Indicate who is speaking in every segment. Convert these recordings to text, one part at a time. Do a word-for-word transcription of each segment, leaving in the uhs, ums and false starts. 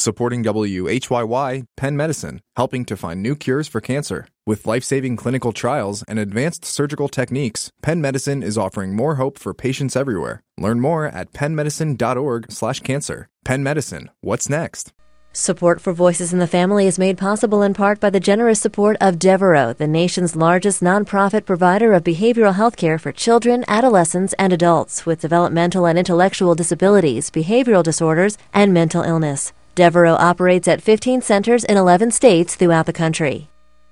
Speaker 1: Supporting W H Y Y, Penn Medicine, helping to find new cures for cancer. With life-saving clinical trials and advanced surgical techniques, Penn Medicine is offering more hope for patients everywhere. Learn more at penn medicine dot org slash cancer. Penn Medicine, what's next?
Speaker 2: Support for Voices in the Family is made possible in part by the generous support of Devereaux, the nation's largest nonprofit provider of behavioral health care for children, adolescents, and adults with developmental and intellectual disabilities, behavioral disorders, and mental illness. Devereaux operates at fifteen centers in eleven states throughout the country.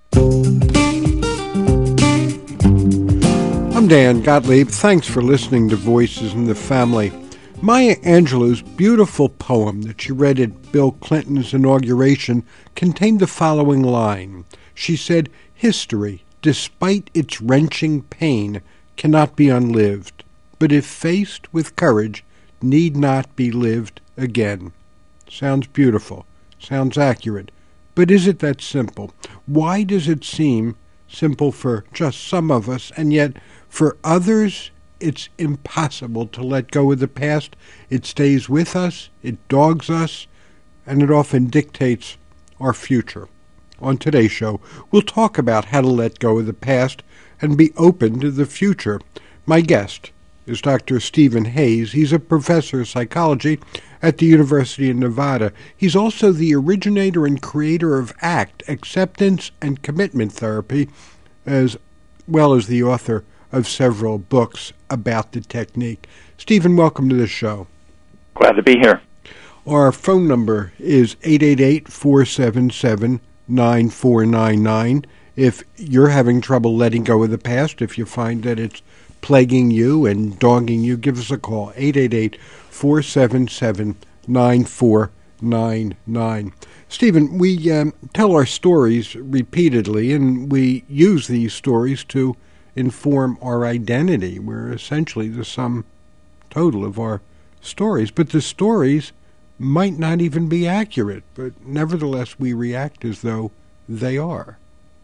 Speaker 3: I'm Dan Gottlieb. Thanks for listening to Voices in the Family. Maya Angelou's beautiful poem that she read at Bill Clinton's inauguration contained the following line. She said, "History, despite its wrenching pain, cannot be unlived, but if faced with courage, need not be lived again." Sounds beautiful, sounds accurate, but is it that simple? Why does it seem simple for just some of us, and yet for others it's impossible to let go of the past? It stays with us, it dogs us, and it often dictates our future. On today's show, we'll talk about how to let go of the past and be open to the future. My guest is Doctor Stephen Hayes. He's a professor of psychology at the University of Nevada. He's also the originator and creator of ACT, Acceptance and Commitment Therapy, as well as the author of several books about the technique. Stephen, welcome to the show.
Speaker 4: Glad to be here.
Speaker 3: Our phone number is eight eight eight, four seven seven, nine four nine nine. If you're having trouble letting go of the past, if you find that it's plaguing you and dogging you, give us a call, eight eight eight, four seven seven, nine four nine nine. Stephen, we um, tell our stories repeatedly, and we use these stories to inform our identity. We're essentially the sum total of our stories, but the stories might not even be accurate, but nevertheless we react as though they are.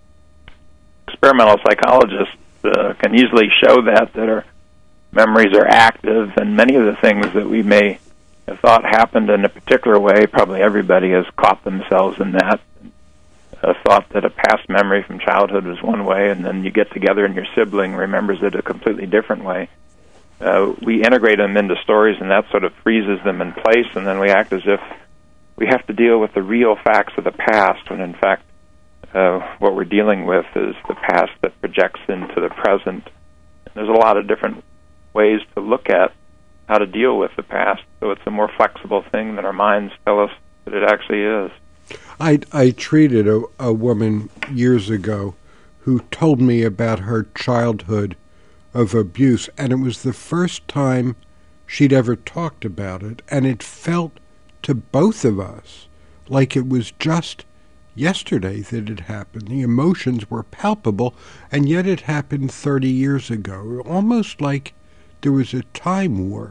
Speaker 4: Experimental psychologists uh, can easily show that, that our memories are active, and many of the things that we may have thought happened in a particular way, probably everybody has caught themselves in that. Uh, thought that a past memory from childhood was one way, and then you get together and your sibling remembers it a completely different way. Uh, we integrate them into stories, and that sort of freezes them in place, and then we act as if we have to deal with the real facts of the past, when in fact uh, what we're dealing with is the past that projects into the present. And there's a lot of different ways to look at how to deal with the past, so it's a more flexible thing than our minds tell us that it actually is.
Speaker 3: I, I treated a, a woman years ago who told me about her childhood of abuse, and it was the first time she'd ever talked about it, and it felt to both of us like it was just yesterday that it happened. The emotions were palpable, and yet it happened thirty years ago, almost like there was a time warp.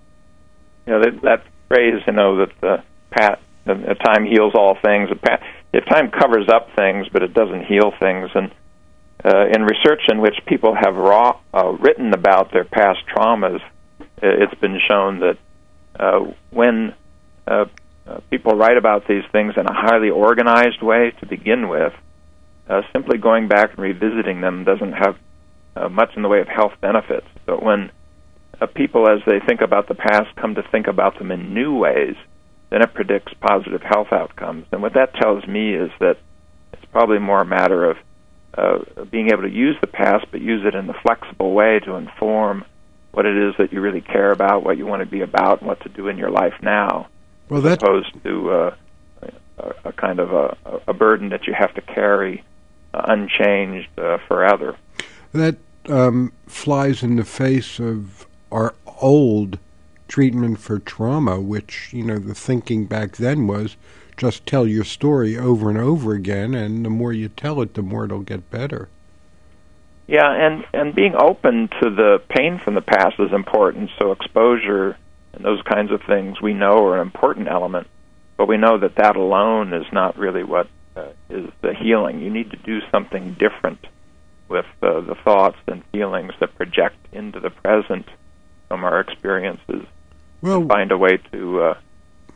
Speaker 4: You know, that, that phrase, you know, that the pat The time heals all things. If time covers up things, but it doesn't heal things. And uh, in research in which people have raw, uh, written about their past traumas, it's been shown that uh, when uh, uh, people write about these things in a highly organized way to begin with, uh, simply going back and revisiting them doesn't have uh, much in the way of health benefits. But when uh, people, as they think about the past, come to think about them in new ways, then it predicts positive health outcomes. And what that tells me is that it's probably more a matter of uh, being able to use the past, but use it in a flexible way to inform what it is that you really care about, what you want to be about, and what to do in your life now,
Speaker 3: well,
Speaker 4: as
Speaker 3: that...
Speaker 4: opposed to uh, a, a kind of a, a burden that you have to carry uh, unchanged uh, forever.
Speaker 3: That um, flies in the face of our old treatment for trauma, which, you know, the thinking back then was just tell your story over and over again, and the more you tell it, the more it'll get better.
Speaker 4: Yeah, and, and being open to the pain from the past is important, so exposure and those kinds of things we know are an important element, but we know that that alone is not really what uh, is the healing. You need to do something different with uh, the thoughts and feelings that project into the present from our experiences.
Speaker 3: Well,
Speaker 4: find a way to uh,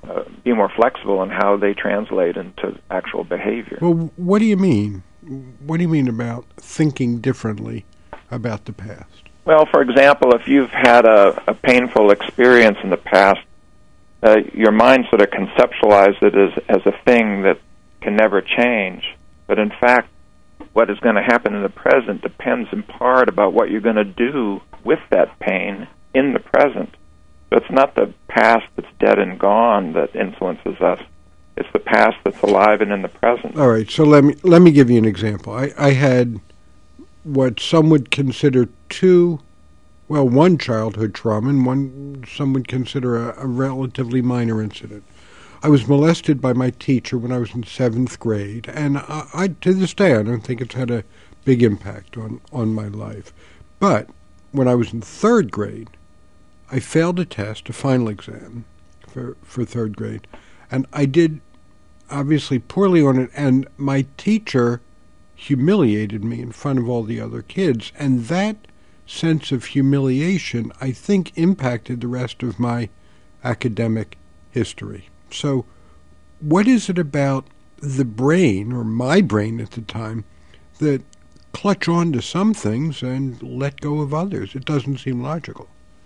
Speaker 4: uh, be more flexible in how they translate into actual behavior.
Speaker 3: Well, what do you mean? What do you mean about thinking differently about the past?
Speaker 4: Well, for example, if you've had a, a painful experience in the past, uh, your mind sort of conceptualizes it as, as a thing that can never change. But in fact, what is going to happen in the present depends in part about what you're going to do with that pain in the present. So it's not the past that's dead and gone that influences us. It's the past that's alive and in the present.
Speaker 3: All right, so let me let me give you an example. I, I had what some would consider two, well, one childhood trauma and one some would consider a, a relatively minor incident. I was molested by my teacher when I was in seventh grade, and I, I to this day I don't think it's had a big impact on, on my life. But when I was in third grade, I failed a test, a final exam for, for third grade, and I did obviously poorly on it, and my teacher humiliated me in front of all the other kids, and that sense of humiliation, I think, impacted the rest of my academic history. So what is it about the brain, or my brain at the time, that clutch on to some things and let go of others? It doesn't seem logical.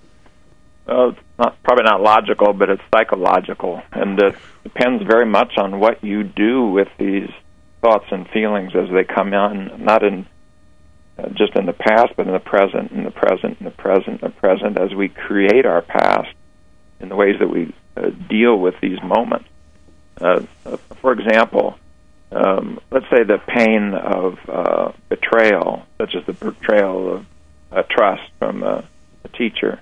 Speaker 4: Well, it's not, probably not logical, but it's psychological, and it depends very much on what you do with these thoughts and feelings as they come in, not in uh, just in the past, but in the present, in the present, in the present, in the present, as we create our past in the ways that we uh, deal with these moments. Uh, uh, for example, um, let's say the pain of uh, betrayal, such as the betrayal of uh, trust from uh, a teacher.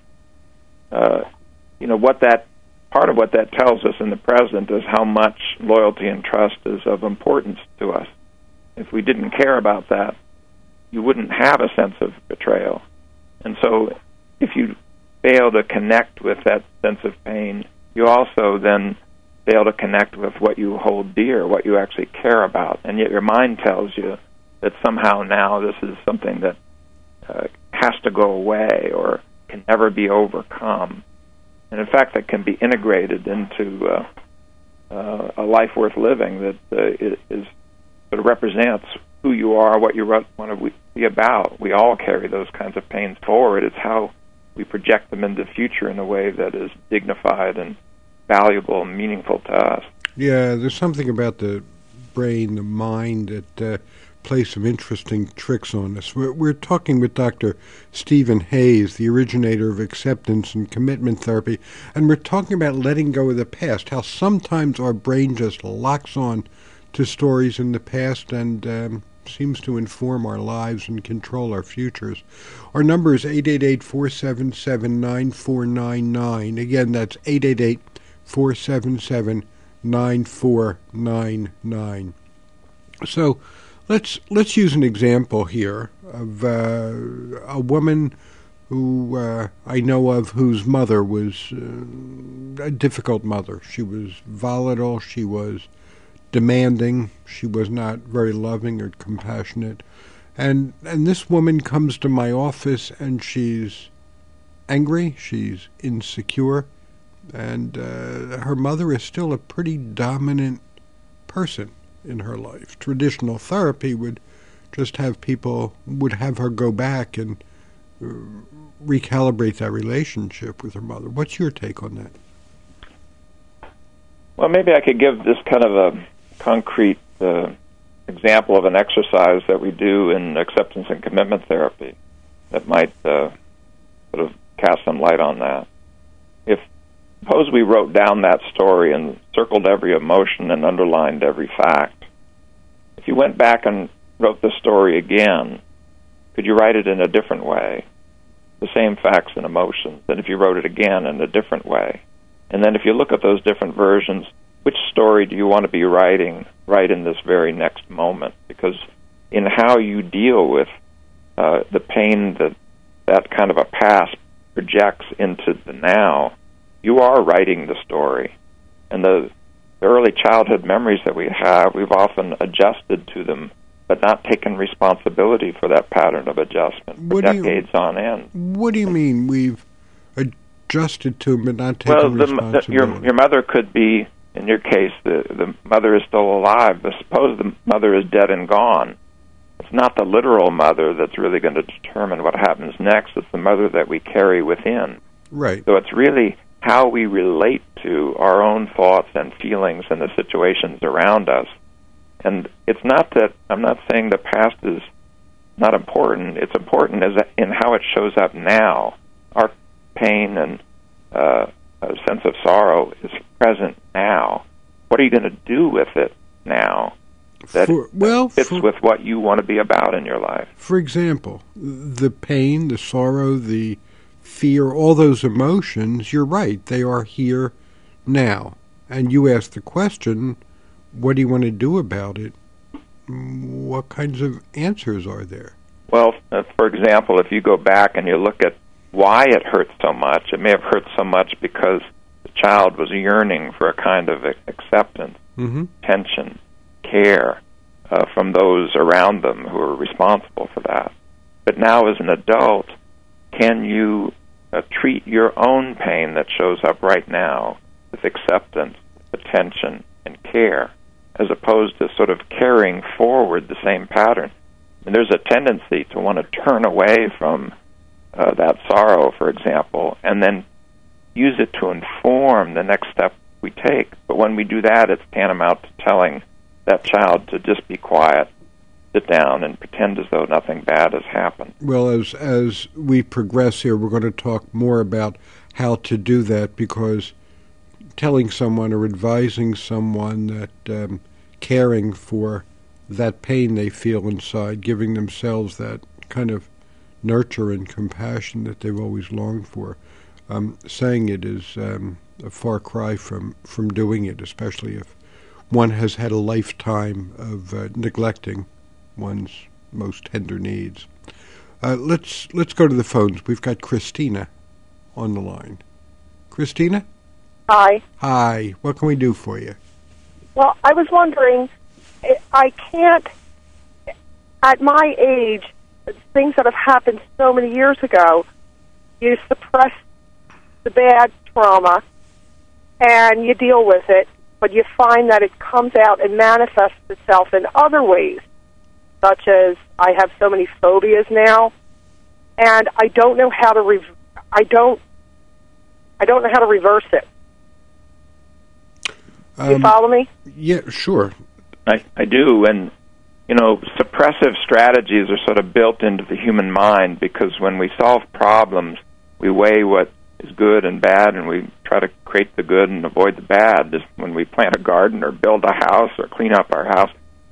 Speaker 4: Uh, you know, what that part of what that tells us in the present is how much loyalty and trust is of importance to us. If we didn't care about that, you wouldn't have a sense of betrayal. And so if you fail to connect with that sense of pain, you also then fail to connect with what you hold dear, what you actually care about. And yet your mind tells you that somehow now this is something that uh, has to go away or can never be overcome. And in fact, that can be integrated into uh, uh, a life worth living that uh, is sort of represents who you are, what you want to be about. We all carry those kinds of pains forward. It's how we project them into the future in a way that is dignified and valuable and meaningful to us.
Speaker 3: Yeah, there's something about the brain, the mind, that uh, plays some interesting tricks on us. We're, we're talking with Doctor Stephen Hayes, the originator of acceptance and commitment therapy, and we're talking about letting go of the past, how sometimes our brain just locks on to stories in the past and um, seems to inform our lives and control our futures. Our number is eight eight eight, four seven seven, nine four nine nine. Again, that's eight eight eight, four seven seven, nine four nine nine. So let's let's use an example here of uh, a woman who uh, I know of whose mother was uh, a difficult mother. She was volatile, she was demanding, she was not very loving or compassionate. And and this woman comes to my office and she's angry, she's insecure, and uh, her mother is still a pretty dominant person in her life. Traditional therapy would just have people, would have her go back and uh, recalibrate that relationship with her mother. What's your take on that?
Speaker 4: Well, maybe I could give this kind of a concrete uh, example of an exercise that we do in acceptance and commitment therapy that might uh, sort of cast some light on that. If suppose we wrote down that story and circled every emotion and underlined every fact. If you went back and wrote the story again, could you write it in a different way? The same facts and emotions. And if you wrote it again in a different way. And then if you look at those different versions, which story do you want to be writing right in this very next moment? Because in how you deal with uh, the pain that that kind of a past projects into the now, you are writing the story. And the, the early childhood memories that we have, we've often adjusted to them, but not taken responsibility for that pattern of adjustment for
Speaker 3: what
Speaker 4: decades
Speaker 3: you,
Speaker 4: on end.
Speaker 3: What do you mean we've ad- adjusted to them but not taking
Speaker 4: well, the,
Speaker 3: responsibility.
Speaker 4: The, your, your mother could be, in your case, the, the mother is still alive, but suppose the mother is dead and gone. It's not the literal mother that's really going to determine what happens next. It's the mother that we carry within.
Speaker 3: Right.
Speaker 4: So it's really how we relate to our own thoughts and feelings and the situations around us. And it's not that, I'm not saying the past is not important. It's important as in how it shows up now. Our pain and uh, a sense of sorrow is present now. What are you going to do with it now that
Speaker 3: for, well,
Speaker 4: fits
Speaker 3: for,
Speaker 4: with what you want to be about in your life?
Speaker 3: For example, the pain, the sorrow, the fear, all those emotions, you're right, they are here now. And you ask the question, what do you want to do about it? What kinds of answers are there? Well,
Speaker 4: uh, for example, if you go back and you look at why it hurts so much, it may have hurt so much because the child was yearning for a kind of acceptance,
Speaker 3: mm-hmm.
Speaker 4: attention, care uh, from those around them who are responsible for that. But now as an adult, can you uh, treat your own pain that shows up right now with acceptance, attention, and care, as opposed to sort of carrying forward the same pattern? And there's a tendency to want to turn away from uh, that sorrow, for example, and then use it to inform the next step we take. But when we do that, it's tantamount to telling that child to just be quiet, sit down, and pretend as though nothing bad has happened.
Speaker 3: Well, as as we progress here, we're going to talk more about how to do that, because telling someone or advising someone that um, caring for that pain they feel inside, giving themselves that kind of nurture and compassion that they've always longed for, um, saying it is um, a far cry from, from doing it, especially if one has had a lifetime of uh, neglecting one's most tender needs. Uh, let's let's go to the phones. We've got Christina on the line. Christina?
Speaker 5: Hi.
Speaker 3: Hi. What can we do for you?
Speaker 5: Well, I was wondering, I can't, at my age, things that have happened so many years ago, you suppress the bad trauma and you deal with it, but you find that it comes out and manifests itself in other ways, such as I have so many phobias now, and I don't know how to re- I don't I don't know how to reverse it.
Speaker 3: Um,
Speaker 5: you follow me?
Speaker 3: Yeah, sure.
Speaker 4: I, I do, and you know, suppressive strategies are sort of built into the human mind, because when we solve problems, we weigh what is good and bad, and we try to create the good and avoid the bad. Just when we plant a garden or build a house or clean up our house.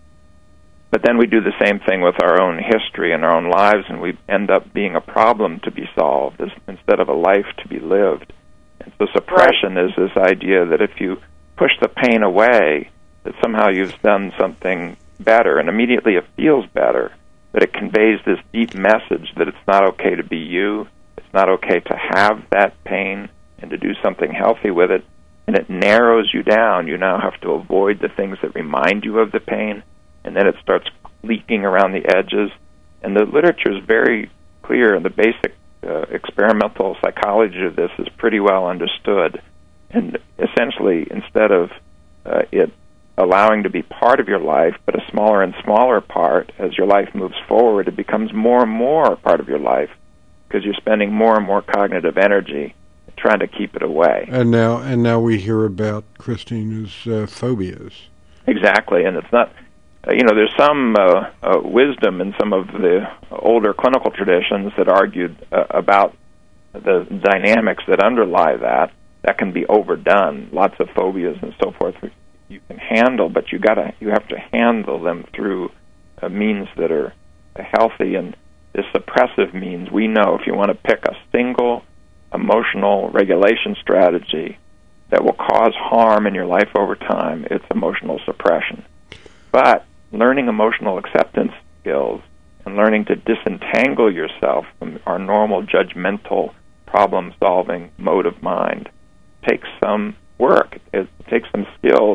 Speaker 4: But then we do the same thing with our own history and our own lives, and we end up being a problem to be solved instead of a life to be lived. And so suppression right. is this idea that if you push the pain away, that somehow you've done something better, and immediately it feels better, but it conveys this deep message that it's not okay to be you, it's not okay to have that pain and to do something healthy with it, and it narrows you down. You now have to avoid the things that remind you of the pain, and then it starts leaking around the edges. And the literature is very clear, and the basic uh, experimental psychology of this is pretty well understood. And essentially, instead of uh, it allowing to be part of your life, but a smaller and smaller part, as your life moves forward, it becomes more and more part of your life, because you're spending more and more cognitive energy trying to keep it away.
Speaker 3: And now, and now we hear about Christina's uh, phobias.
Speaker 4: Exactly, and it's not. Uh, you know, there's some uh, uh, wisdom in some of the older clinical traditions that argued uh, about the dynamics that underlie that. That can be overdone. Lots of phobias and so forth you can handle, but you gotta you have to handle them through uh, means that are healthy. And this suppressive means, we know if you want to pick a single emotional regulation strategy that will cause harm in your life over time, it's emotional suppression. But learning emotional acceptance skills and learning to disentangle yourself from our normal judgmental problem-solving mode of mind takes some work. It takes some skills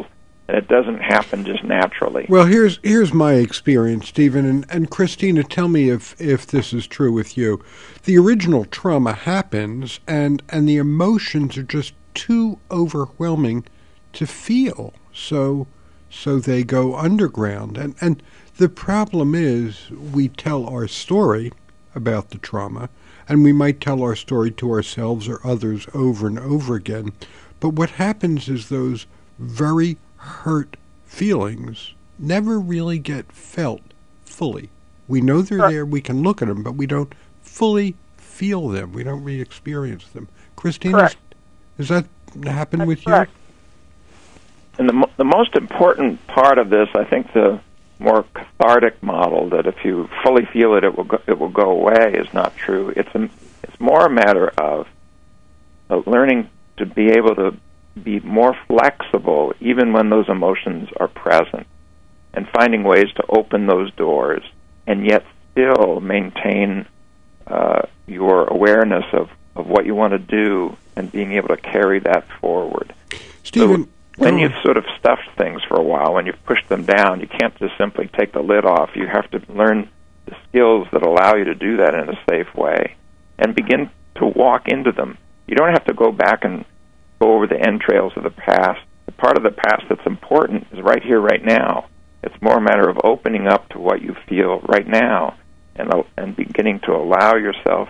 Speaker 4: and it doesn't happen just naturally.
Speaker 3: Well, here's here's my experience, Stephen, and, and Christina, tell me if, if this is true with you. The original trauma happens, and, and the emotions are just too overwhelming to feel, so so they go underground. And, and the problem is we tell our story about the trauma, and we might tell our story to ourselves or others over and over again, but what happens is those very hurt feelings never really get felt fully. We know they're
Speaker 5: Correct.
Speaker 3: there, we can look at them, but we don't fully feel them. We don't really experience them. Christina,
Speaker 5: Correct.
Speaker 3: does that happen
Speaker 5: That's
Speaker 3: with
Speaker 5: correct.
Speaker 3: you?
Speaker 4: And the, mo- the most important part of this, I think the more cathartic model that if you fully feel it, it will go, it will go away is not true. It's a, it's more a matter of, of learning to be able to be more flexible even when those emotions are present, and finding ways to open those doors and yet still maintain uh, your awareness of, of what you want to do and being able to carry that forward.
Speaker 3: Stephen,
Speaker 4: So when
Speaker 3: go
Speaker 4: you've
Speaker 3: on.
Speaker 4: sort of stuffed things for a while, when you've pushed them down, you can't just simply take the lid off. You have to learn the skills that allow you to do that in a safe way and begin to walk into them. You don't have to go back and go over the entrails of the past. The part of the past that's important is right here, right now. It's more a matter of opening up to what you feel right now and uh, and beginning to allow yourself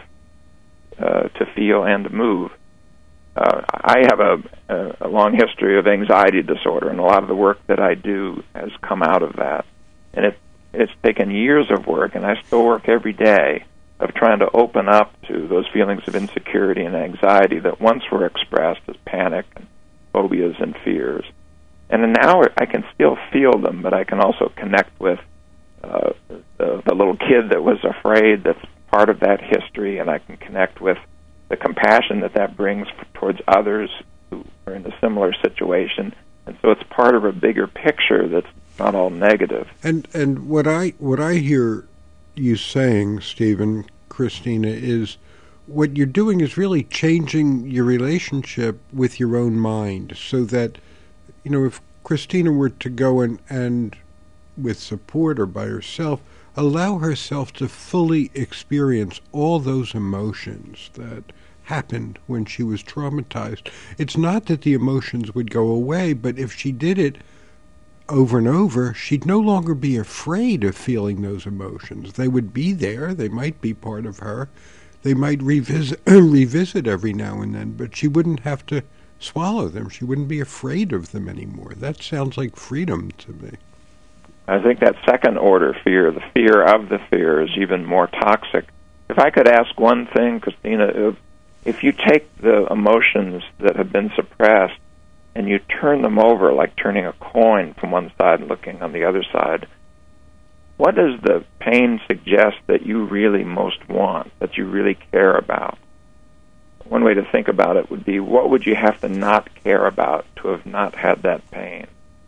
Speaker 4: uh, to feel and to move. Uh, I have a, a, a long history of anxiety disorder, and a lot of the work that I do has come out of that. And it, it's taken years of work, and I still work every day of trying to open up to those feelings of insecurity and anxiety that once were expressed as panic and phobias and fears. And now I can still feel them, but I can also connect with uh, the, the little kid that was afraid that's part of that history, and I can connect with the compassion that that brings towards others who are in a similar situation. And so it's part of a bigger picture that's not all negative.
Speaker 3: And and what I what I hear you saying, Stephen, Christina, is what you're doing is really changing your relationship with your own mind, so that, you know, if Christina were to go and, and with support or by herself, allow herself to fully experience all those emotions that happened when she was traumatized. It's not that the emotions would go away, but if she did it over and over, she'd no longer be afraid of feeling those emotions. They would be there. They might be part of her. They might revisit, revisit every now and then, but she wouldn't have to swallow them. She wouldn't be afraid of them anymore. That sounds like freedom to me.
Speaker 4: I think that second-order fear, the fear of the fear, is even more toxic. If I could ask one thing, Christina, if, if you take the emotions that have been suppressed and you turn them over like turning a coin from one side and looking on the other side, what does the pain suggest that you really most want, that you really care about? One way to think about it would be, what would you have to not care about to have not had that pain?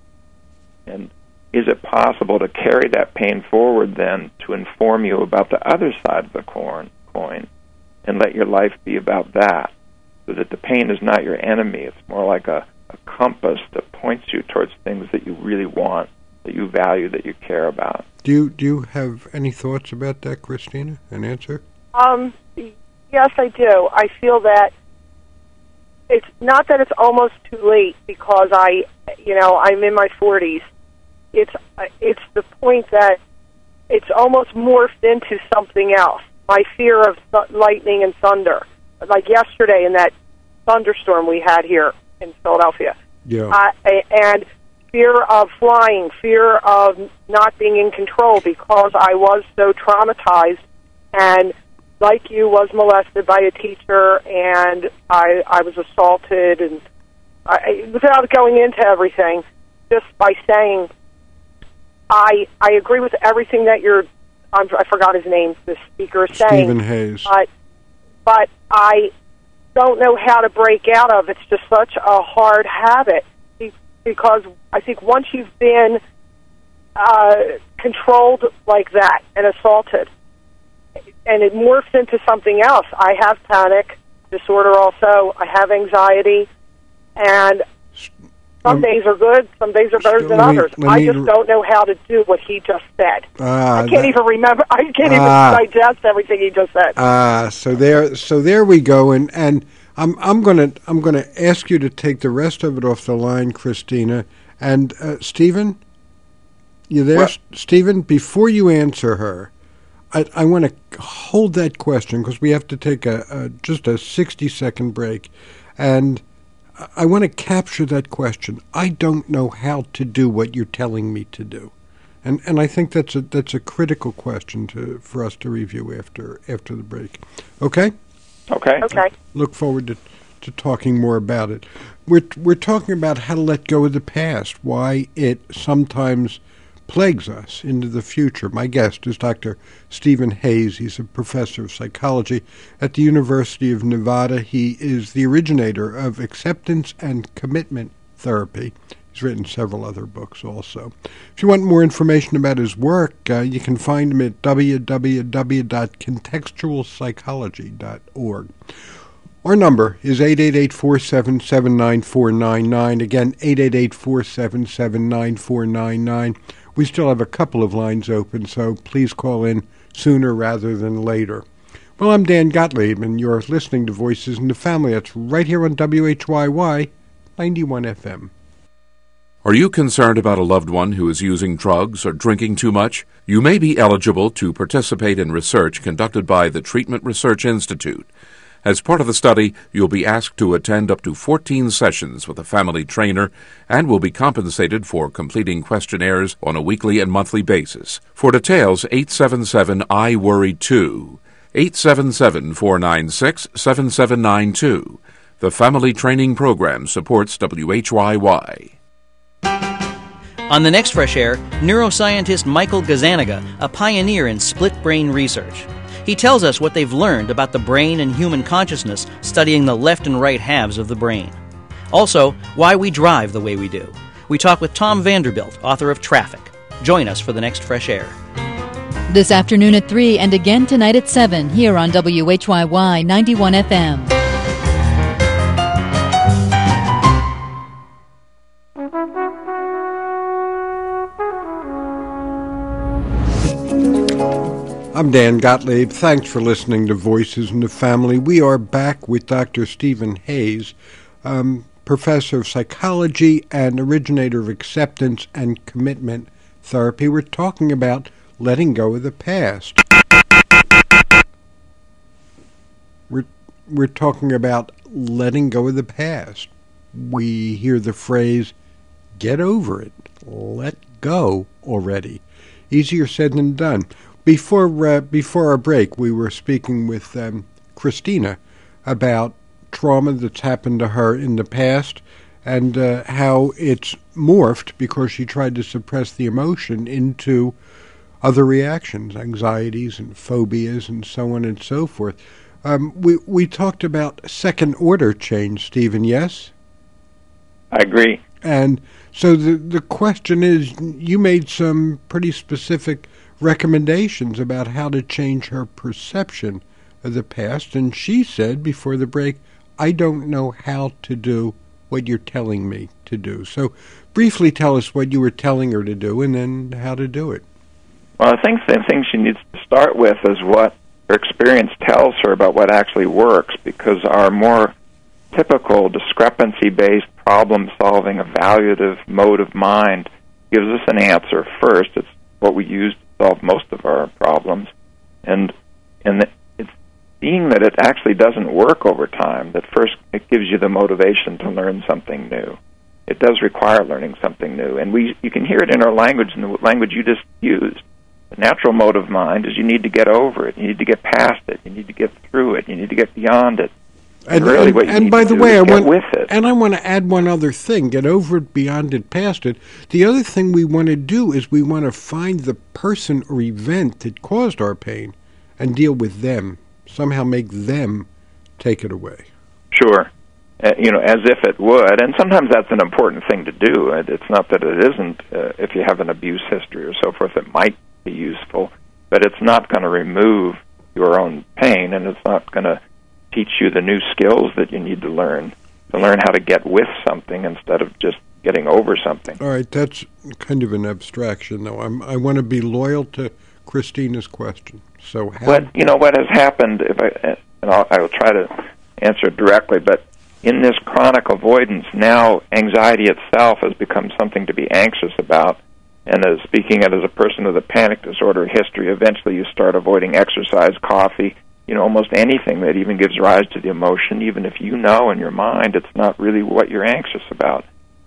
Speaker 4: And is it possible to carry that pain forward then to inform you about the other side of the coin, coin and let your life be about that, so that the pain is not your enemy? It's more like a, a compass that points you towards things that you really want, that you value, that you care about.
Speaker 3: Do you, do you have any thoughts about that, Christina? An answer?
Speaker 5: Um, yes, I do. I feel that it's not that it's almost too late, because I, you know, I'm in my forties. It's it's the point that it's almost morphed into something else. My fear of th- lightning and thunder, like yesterday in that thunderstorm we had here in Philadelphia.
Speaker 3: Yeah.
Speaker 5: Uh, and fear of flying, fear of not being in control, because I was so traumatized, and like you, was molested by a teacher, and I, I was assaulted, and I, without going into everything, just by saying, I I agree with everything that you're, I'm, I forgot his name, the speaker is saying.
Speaker 3: Stephen Hayes.
Speaker 5: But, but I don't know how to break out of it. It's just such a hard habit, because I think once you've been uh, controlled like that and assaulted, and it morphs into something else. I have panic disorder also. I have anxiety. And Some
Speaker 3: um,
Speaker 5: days are good, some days are better than
Speaker 3: let me,
Speaker 5: others.
Speaker 3: let
Speaker 5: I
Speaker 3: me,
Speaker 5: just don't know how to do what he just said.
Speaker 3: Uh,
Speaker 5: I can't
Speaker 3: that,
Speaker 5: even remember. I can't
Speaker 3: uh,
Speaker 5: even digest everything he just said.
Speaker 3: Ah, uh, so there, so there we go, and and I'm I'm gonna I'm gonna ask you to take the rest of it off the line, Christina, and uh, Stephen. You there,
Speaker 4: What?
Speaker 3: Stephen? Before you answer her, I, I want to hold that question because we have to take a, a just a sixty second break, and I want to capture that question. I don't know how to do what you're telling me to do, and and I think that's a that's a critical question to for us to review after after the break. Okay.
Speaker 4: Okay.
Speaker 5: Okay.
Speaker 3: Look forward to to talking more about it. We're we're talking about how to let go of the past, why it sometimes plagues us into the future. My guest is Doctor Stephen Hayes. He's a professor of psychology at the University of Nevada. He is the originator of acceptance and commitment therapy. He's written several other books also. If you want more information about his work, uh, you can find him at w w w dot contextual psychology dot org. Our number is eight eight eight, four seven seven, nine four nine nine. Again, eight eight eight, four seven seven, nine four nine nine. We still have a couple of lines open, so please call in sooner rather than later. Well, I'm Dan Gottlieb, and you're listening to Voices in the Family. That's right here on W H Y Y ninety-one F M.
Speaker 6: Are you concerned about a loved one who is using drugs or drinking too much? You may be eligible to participate in research conducted by the Treatment Research Institute. As part of the study, you'll be asked to attend up to fourteen sessions with a family trainer and will be compensated for completing questionnaires on a weekly and monthly basis. For details, eight seven seven, I worry two, eight seven seven, four nine six, seven seven nine two. The Family Training Program supports W H Y Y.
Speaker 7: On the next Fresh Air, neuroscientist Michael Gazzaniga, a pioneer in split brain research. He tells us what they've learned about the brain and human consciousness studying the left and right halves of the brain. Also, why we drive the way we do. We talk with Tom Vanderbilt, author of Traffic. Join us for the next Fresh Air.
Speaker 8: This afternoon at three and again tonight at seven here on W H Y Y ninety-one F M.
Speaker 3: I'm Dan Gottlieb. Thanks for listening to Voices in the Family. We are back with Doctor Stephen Hayes, um, professor of psychology and originator of acceptance and commitment therapy. We're talking about letting go of the past. We're, we're talking about letting go of the past. We hear the phrase, get over it, let go already. Easier said than done. Before uh, before our break, we were speaking with um, Christina about trauma that's happened to her in the past and uh, how it's morphed because she tried to suppress the emotion into other reactions, anxieties and phobias and so on and so forth. Um, we, we talked about second-order change, Stephen, yes?
Speaker 4: I agree.
Speaker 3: And so the the question is, you made some pretty specific recommendations about how to change her perception of the past, and she said before the break, I don't know how to do what you're telling me to do. So briefly tell us what you were telling her to do and then how to do it.
Speaker 4: Well, I think the thing she needs to start with is what her experience tells her about what actually works, because our more typical discrepancy-based problem-solving, evaluative mode of mind gives us an answer first. It's what we use to solve most of our problems. And and it's seeing that it actually doesn't work over time, that first it gives you the motivation to learn something new. It does require learning something new. And we you can hear it in our language, in the language you just used. The natural mode of mind is you need to get over it. You need to get past it. You need to get through it. You need to get beyond it.
Speaker 3: And,
Speaker 4: really
Speaker 3: and,
Speaker 4: what you
Speaker 3: and
Speaker 4: need
Speaker 3: by
Speaker 4: to
Speaker 3: the
Speaker 4: do
Speaker 3: way,
Speaker 4: is
Speaker 3: I
Speaker 4: get
Speaker 3: want,
Speaker 4: with it.
Speaker 3: and I want to add one other thing, get over it, beyond it, past it. The other thing we want to do is we want to find the person or event that caused our pain and deal with them, somehow make them take it away.
Speaker 4: Sure. Uh, you know, as if it would. And sometimes that's an important thing to do. It's not that it isn't. Uh, if you have an abuse history or so forth, it might be useful. But it's not going to remove your own pain, and it's not going to teach you the new skills that you need to learn, to learn how to get with something instead of just getting over something.
Speaker 3: All right, that's kind of an abstraction, though. I'm, I want to be loyal to Christina's question. So, how
Speaker 4: what you know, what has happened? If I and I'll, I will try to answer it directly, but in this chronic avoidance, now anxiety itself has become something to be anxious about. And as speaking it as a person with a panic disorder history, eventually you start avoiding exercise, coffee, you know, almost anything that even gives rise to the emotion, even if you know in your mind it's not really what you're anxious about.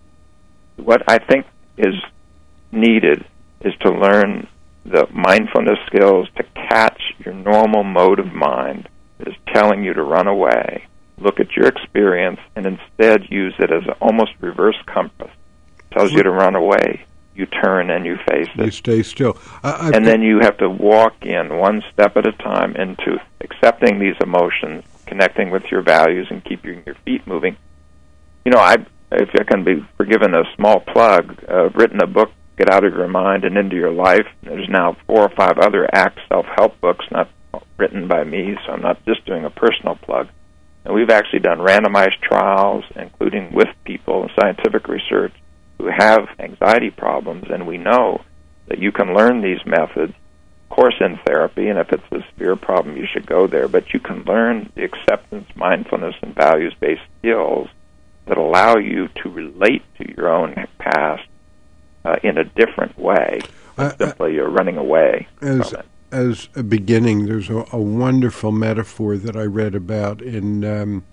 Speaker 4: What I think is needed is to learn the mindfulness skills to catch your normal mode of mind that is telling you to run away, look at your experience, and instead use it as an almost reverse compass. It tells you to run away. You turn and you face it.
Speaker 3: You stay still. I,
Speaker 4: and then you have to walk in one step at a time into accepting these emotions, connecting with your values, and keeping your feet moving. You know, I, if I can be forgiven a small plug, uh, I've written a book, Get Out of Your Mind and Into Your Life. There's now four or five other ACT self-help books, not written by me, so I'm not just doing a personal plug. And we've actually done randomized trials, including with people in scientific research, who have anxiety problems, and we know that you can learn these methods, of course in therapy, and if it's a severe problem, you should go there, but you can learn the acceptance, mindfulness, and values-based skills that allow you to relate to your own past uh, in a different way than uh, simply you're running away
Speaker 3: as,
Speaker 4: from it.
Speaker 3: As a beginning, there's a, a wonderful metaphor that I read about in um,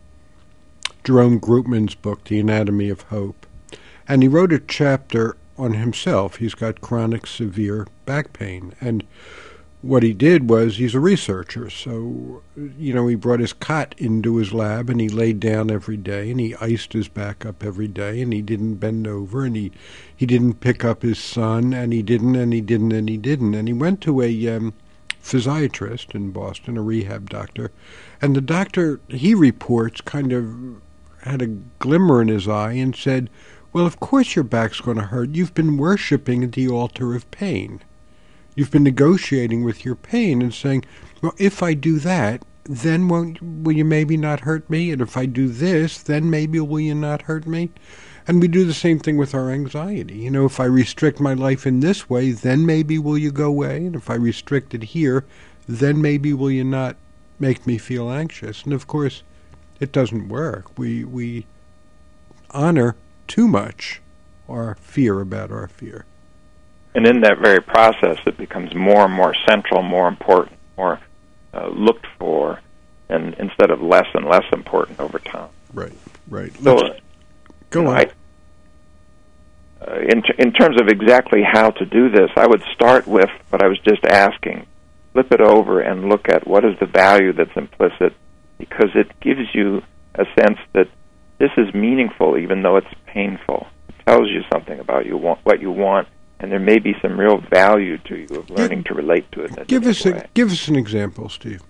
Speaker 3: Jerome Groopman's book, The Anatomy of Hope. And he wrote a chapter on himself. He's got chronic severe back pain. And what he did was, he's a researcher. So, you know, he brought his cot into his lab and he laid down every day and he iced his back up every day and he didn't bend over and he, he didn't pick up his son and he didn't and he didn't and he didn't. And he went to a um, physiatrist in Boston, a rehab doctor. And the doctor, he reports, kind of had a glimmer in his eye and said, well, of course your back's going to hurt. You've been worshiping at the altar of pain. You've been negotiating with your pain and saying, well, if I do that, then won't, will you maybe not hurt me? And if I do this, then maybe will you not hurt me? And we do the same thing with our anxiety. You know, if I restrict my life in this way, then maybe will you go away? And if I restrict it here, then maybe will you not make me feel anxious? And of course, it doesn't work. We we honor too much our fear about our fear.
Speaker 4: And in that very process, it becomes more and more central, more important, more uh, looked for, and instead of less and less important over time.
Speaker 3: Right, right.
Speaker 4: So,
Speaker 3: Let's, go on.
Speaker 4: I, uh, in, t- in terms of exactly how to do this, I would start with what I was just asking. Flip it over and look at what is the value that's implicit, because it gives you a sense that this is meaningful, even though it's painful. It tells you something about you want, what you want, and there may be some real value to you of learning give, to relate to it. In a
Speaker 3: give us
Speaker 4: way.
Speaker 3: a, give us an example, Steve.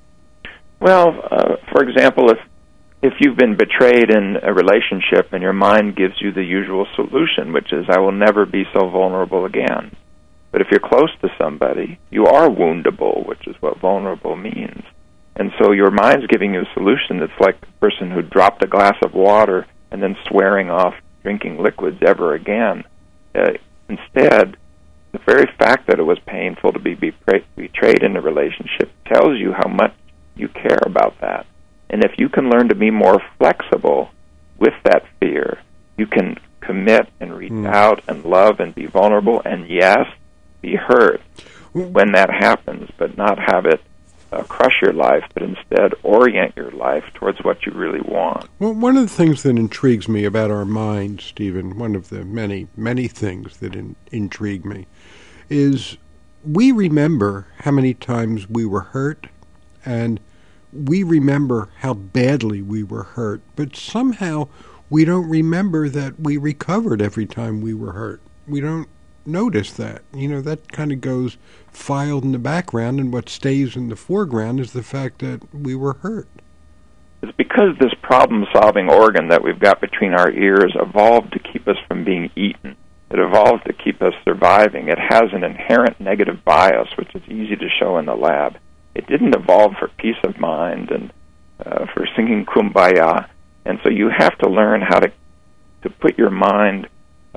Speaker 4: Well, uh, for example, if if you've been betrayed in a relationship and your mind gives you the usual solution, which is, I will never be so vulnerable again. But if you're close to somebody, you are woundable, which is what vulnerable means. And so your mind's giving you a solution that's like the person who dropped a glass of water and then swearing off drinking liquids ever again. Uh, instead, the very fact that it was painful to be betrayed in a relationship tells you how much you care about that. And if you can learn to be more flexible with that fear, you can commit and reach mm. out and love and be vulnerable and, yes, be hurt when that happens, but not have it Uh, crush your life, but instead orient your life towards what you really want.
Speaker 3: Well, one of the things that intrigues me about our mind, Stephen, one of the many, many things that in, intrigue me, is we remember how many times we were hurt, and we remember how badly we were hurt, but somehow we don't remember that we recovered every time we were hurt. We don't notice that. You know, that kind of goes filed in the background, and what stays in the foreground is the fact that we were hurt.
Speaker 4: It's because this problem-solving organ that we've got between our ears evolved to keep us from being eaten. It evolved to keep us surviving. It has an inherent negative bias, which is easy to show in the lab. It didn't evolve for peace of mind and uh, for singing Kumbaya. And so you have to learn how to, to put your mind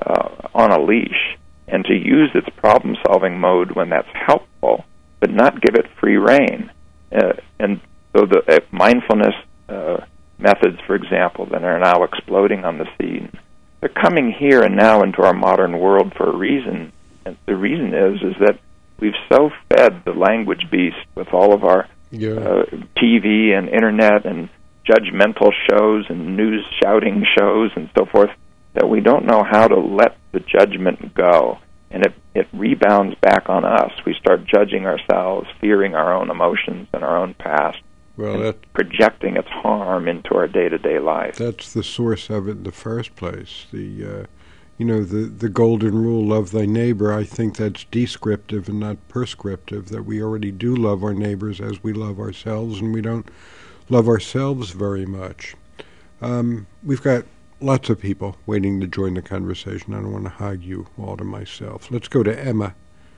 Speaker 4: uh, on a leash and to use its problem-solving mode when that's helpful, but not give it free rein. Uh, and so the uh, mindfulness uh, methods, for example, that are now exploding on the scene, they're coming here and now into our modern world for a reason. And the reason is is that we've so fed the language beast with all of our yeah. uh, T V and internet and judgmental shows and news shouting shows and so forth that we don't know how to let the judgment go. And it, it rebounds back on us. We start judging ourselves, fearing our own emotions and our own past,
Speaker 3: well,
Speaker 4: and
Speaker 3: that,
Speaker 4: projecting its harm into our day-to-day life.
Speaker 3: That's the source of it in the first place. The, uh, you know, the, the golden rule, love thy neighbor, I think that's descriptive and not prescriptive, that we already do love our neighbors as we love ourselves, and we don't love ourselves very much. Um, we've got lots of people waiting to join the conversation. I don't want to hog you all to myself. Let's go to Emma.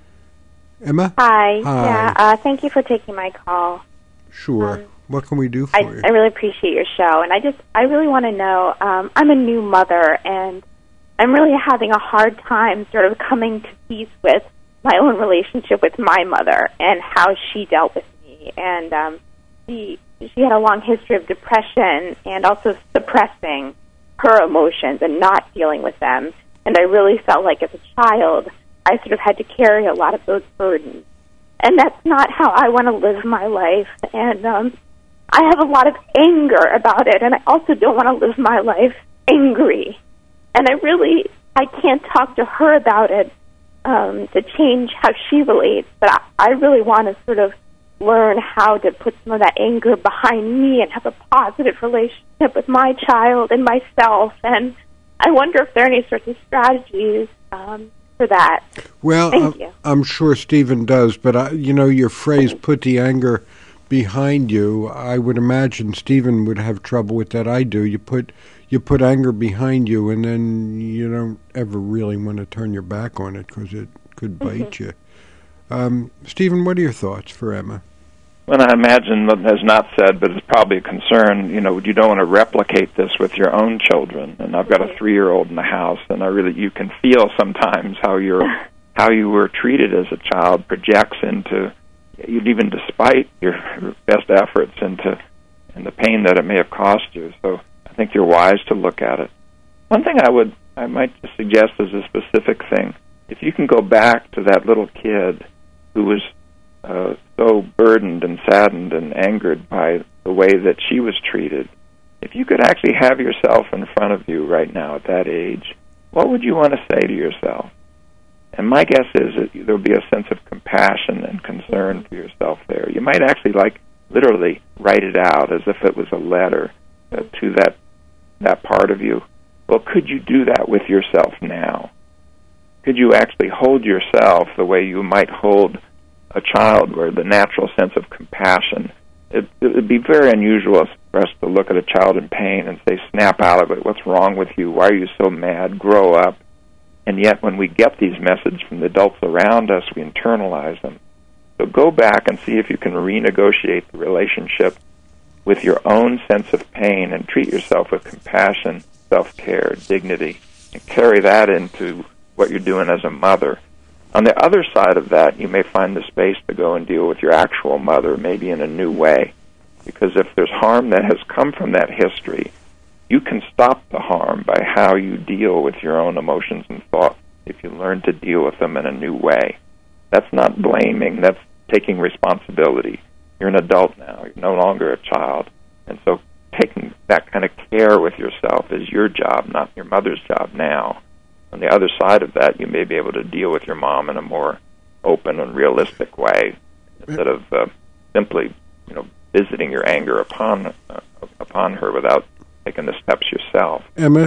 Speaker 3: Emma?
Speaker 9: Hi.
Speaker 3: Hi.
Speaker 9: Yeah, uh, thank you for taking my call.
Speaker 3: Sure.
Speaker 9: Um,
Speaker 3: what can we do for
Speaker 9: I,
Speaker 3: you?
Speaker 9: I really appreciate your show, and I just, I really want to know, um, I'm a new mother, and I'm really having a hard time sort of coming to peace with my own relationship with my mother and how she dealt with me. And um, she, she had a long history of depression and also suppressing her emotions and not dealing with them. And I really felt like as a child, I sort of had to carry a lot of those burdens. And that's not how I want to live my life. And um, I have a lot of anger about it, and I also don't want to live my life angry. And I really, I can't talk to her about it um, to change how she relates, but I, I really want to sort of learn how to put some of that anger behind me and have a positive relationship with my child and myself. And I wonder if there are any sorts of strategies um, for that.
Speaker 3: Well,
Speaker 9: Thank
Speaker 3: I'm,
Speaker 9: you.
Speaker 3: I'm sure Stephen does, but I, you know, your phrase, put the anger behind you, I would imagine Stephen would have trouble with that. I do. You put you put anger behind you, and then you don't ever really want to turn your back on it because it could bite mm-hmm. you. Um, Stephen, what are your thoughts for Emma?
Speaker 4: Well, I imagine, as not said, but it's probably a concern, you know, you don't want to replicate this with your own children. And I've got a three-year-old in the house, and I really, you can feel sometimes how you're, how you were treated as a child projects into, even despite your best efforts, into and the pain that it may have cost you. So I think you're wise to look at it. One thing I would, I might suggest as a specific thing, if you can go back to that little kid who was Uh, so burdened and saddened and angered by the way that she was treated, if you could actually have yourself in front of you right now at that age, what would you want to say to yourself? And my guess is that there would be a sense of compassion and concern for yourself there. You might actually, like, literally write it out as if it was a letter uh, to that that part of you. Well, could you do that with yourself now? Could you actually hold yourself the way you might hold a child, where the natural sense of compassion, it would be very unusual for us to look at a child in pain and say, snap out of it, what's wrong with you, why are you so mad, grow up. And yet when we get these messages from the adults around us, we internalize them. So go back and see if you can renegotiate the relationship with your own sense of pain and treat yourself with compassion, self-care, dignity, and carry that into what you're doing as a mother. On the other side of that, you may find the space to go and deal with your actual mother, maybe in a new way. Because if there's harm that has come from that history, you can stop the harm by how you deal with your own emotions and thoughts if you learn to deal with them in a new way. That's not blaming, that's taking responsibility. You're an adult now, you're no longer a child. And so taking that kind of care with yourself is your job, not your mother's job now. On the other side of that, you may be able to deal with your mom in a more open and realistic way, instead of uh, simply, you know, visiting your anger upon uh, upon her without taking the steps yourself.
Speaker 3: Emma,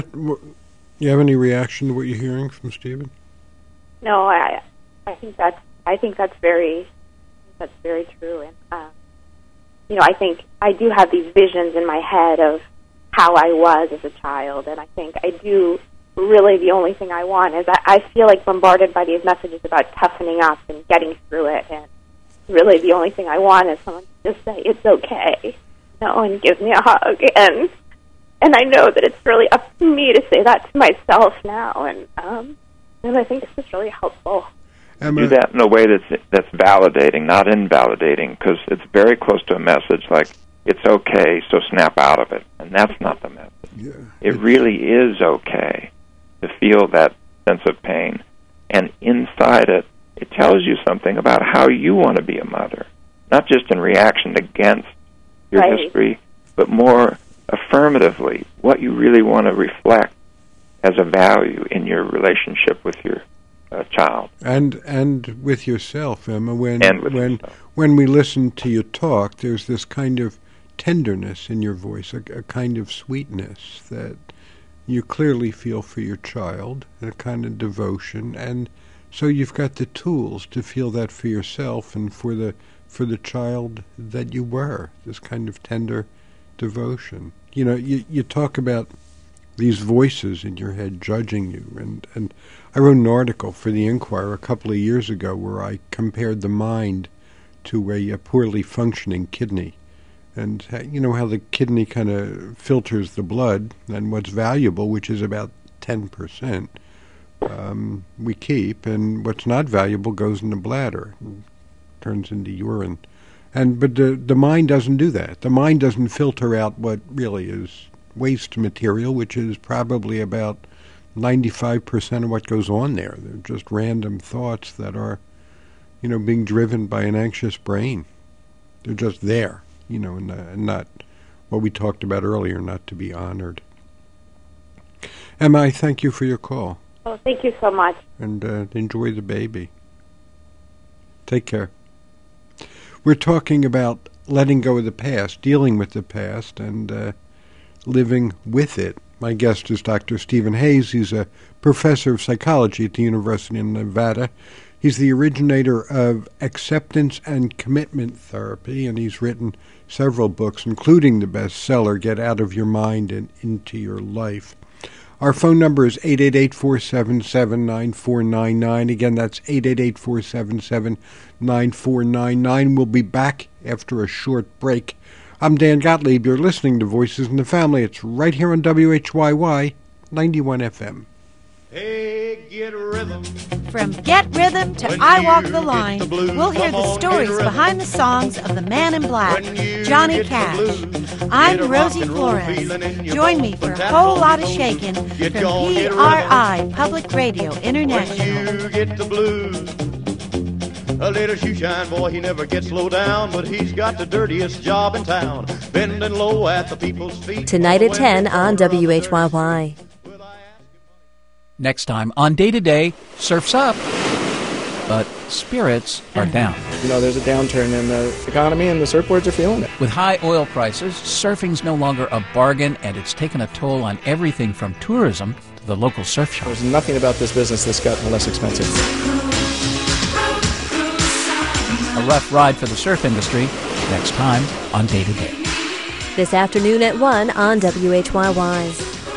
Speaker 3: you have any reaction to what you're hearing from Stephen?
Speaker 9: No, I I think that's I think that's very that's very true, and uh, you know, I think I do have these visions in my head of how I was as a child, and I think I do. Really, the only thing I want is I, I feel like bombarded by these messages about toughening up and getting through it, and really the only thing I want is someone to just say, it's okay, you know, and give me a hug, and and I know that it's really up to me to say that to myself now, and um, and I think this is really helpful.
Speaker 3: Emma.
Speaker 4: Do that in a way that's that's validating, not invalidating, because it's very close to a message like, it's okay, so snap out of it. And that's not the message.
Speaker 3: Yeah.
Speaker 4: It really is okay to feel that sense of pain. And inside it, it tells you something about how you want to be a mother, not just in reaction against your
Speaker 9: right.
Speaker 4: history, but more affirmatively, what you really want to reflect as a value in your relationship with your uh, child.
Speaker 3: And and with yourself, Emma. When
Speaker 4: and with
Speaker 3: when
Speaker 4: yourself.
Speaker 3: when we listen to you talk, there's this kind of tenderness in your voice, a, a kind of sweetness that you clearly feel for your child, a kind of devotion, and so you've got the tools to feel that for yourself and for the for the child that you were, this kind of tender devotion. You know, you, you talk about these voices in your head judging you, and, and I wrote an article for the Inquirer a couple of years ago where I compared the mind to a, a poorly functioning kidney. And you know how the kidney kind of filters the blood, and what's valuable, which is about ten percent, um, we keep, and what's not valuable goes in the bladder, and turns into urine. And but the the mind doesn't do that. The mind doesn't filter out what really is waste material, which is probably about ninety-five percent of what goes on there. They're just random thoughts that are, you know, being driven by an anxious brain. They're just there. You know, and, uh, and not what we talked about earlier, not to be honored. Emma, I thank you for your call.
Speaker 9: Oh, thank you so much.
Speaker 3: And uh, enjoy the baby. Take care. We're talking about letting go of the past, dealing with the past, and uh, living with it. My guest is Doctor Stephen Hayes. He's a professor of psychology at the University of Nevada. He's the originator of acceptance and commitment therapy, and he's written several books, including the bestseller, Get Out of Your Mind and Into Your Life. Our phone number is eight eight eight, four seven seven, nine four nine nine. Again, that's eight eight eight, four seven seven, nine four nine nine. We'll be back after a short break. I'm Dan Gottlieb. You're listening to Voices in the Family. It's right here on W H Y Y ninety-one F M.
Speaker 10: Hey, get rhythm.
Speaker 11: From Get Rhythm to when I Walk the Line, the blues, we'll hear the stories behind the songs of the Man in Black, Johnny Cash. Blues, I'm Rosie Flores. Join me for a whole lot of shaking from P R I Public Radio International.
Speaker 10: When you get the blues, a little shoeshine boy, he never gets low down, but he's got the dirtiest job in town, bending low at the people's feet.
Speaker 2: Tonight at ten on W H Y Y.
Speaker 12: Next time on Day to Day, surf's up, but spirits are down.
Speaker 13: You know, there's a downturn in the economy, and the surfboards are feeling it.
Speaker 12: With high oil prices, surfing's no longer a bargain, and it's taken a toll on everything from tourism to the local surf shop.
Speaker 13: There's nothing about this business that's gotten less expensive.
Speaker 12: A rough ride for the surf industry. Next time on Day to Day.
Speaker 2: This afternoon at one on W H Y Y.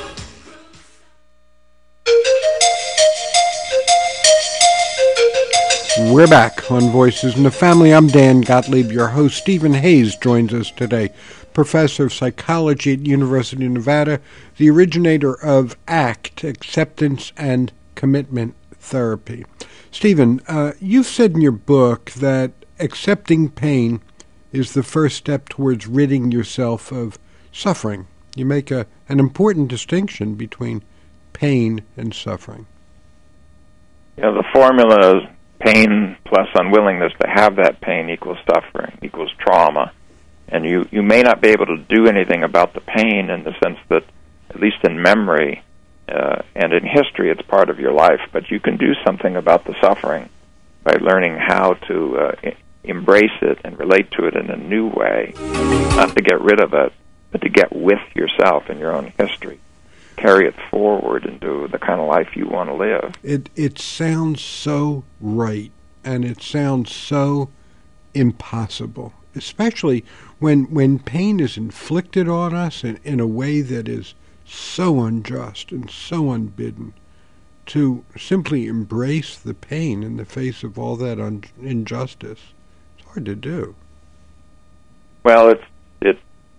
Speaker 3: We're back on Voices in the Family. I'm Dan Gottlieb. Your host, Stephen Hayes, joins us today. Professor of Psychology at University of Nevada, the originator of ACT, Acceptance and Commitment Therapy. Stephen, uh, you've said in your book that accepting pain is the first step towards ridding yourself of suffering. You make a, an important distinction between pain and suffering.
Speaker 4: Yeah, the formula is pain plus unwillingness to have that pain equals suffering, equals trauma. And you, you may not be able to do anything about the pain in the sense that, at least in memory uh, and in history, it's part of your life, but you can do something about the suffering by learning how to uh, I- embrace it and relate to it in a new way, not to get rid of it, but to get with yourself in your own history. Carry it forward into the kind of life you want to live.
Speaker 3: It it sounds so right, and it sounds so impossible, especially when when pain is inflicted on us in, in a way that is so unjust and so unbidden. To simply embrace the pain in the face of all that un- injustice, it's hard to do.
Speaker 4: Well, it's it's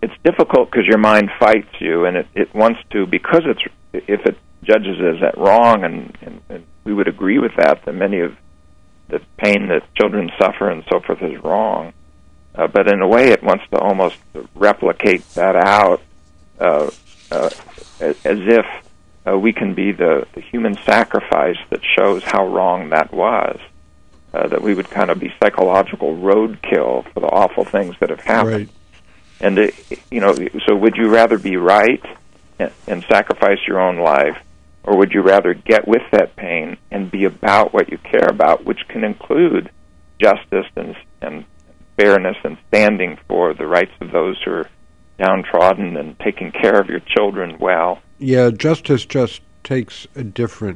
Speaker 4: it's difficult because your mind fights you, and it, it wants to, because it's, if it judges it as that wrong, and, and, and we would agree with that, that many of the pain that children suffer and so forth is wrong. Uh, but in a way, it wants to almost replicate that out uh, uh, as, as if uh, we can be the, the human sacrifice that shows how wrong that was. Uh, that we would kind of be psychological roadkill for the awful things that have happened.
Speaker 3: Right.
Speaker 4: And, uh, you know, so would you rather be right and, and sacrifice your own life, or would you rather get with that pain and be about what you care about, which can include justice and, and fairness and standing for the rights of those who are downtrodden and taking care of your children well?
Speaker 3: Yeah, justice just takes a different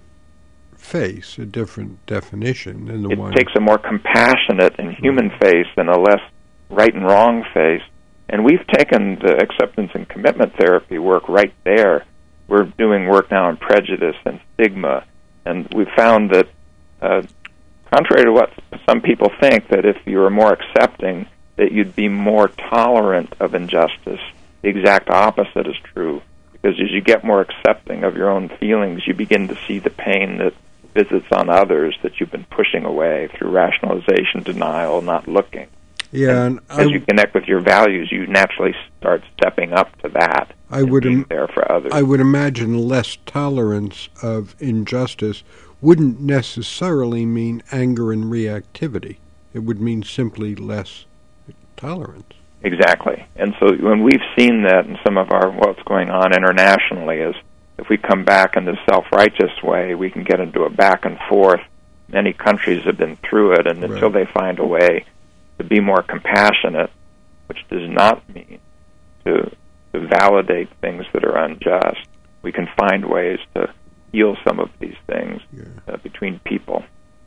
Speaker 3: face, a different definition than the
Speaker 4: it
Speaker 3: one.
Speaker 4: It takes a more compassionate and human face than a less right and wrong face. And we've taken the acceptance and commitment therapy work right there. We're doing work now on prejudice and stigma, and we've found that, uh, contrary to what some people think, that if you were more accepting, that you'd be more tolerant of injustice. The exact opposite is true, because as you get more accepting of your own feelings, you begin to see the pain that visits on others that you've been pushing away through rationalization, denial, not looking.
Speaker 3: Yeah, and,
Speaker 4: and as I, you connect with your values, you naturally start stepping up to that.
Speaker 3: I would
Speaker 4: being
Speaker 3: Im-
Speaker 4: there for others.
Speaker 3: I would imagine less tolerance of injustice wouldn't necessarily mean anger and reactivity. It would mean simply less tolerance.
Speaker 4: Exactly. And so when we've seen that in some of our what's going on internationally is, if we come back in the self-righteous way, we can get into a back and forth. Many countries have been through it, and right. until they find a way to be more compassionate, which does not mean to, to validate things that are unjust, we can find ways to heal some of these things yeah. uh, between people.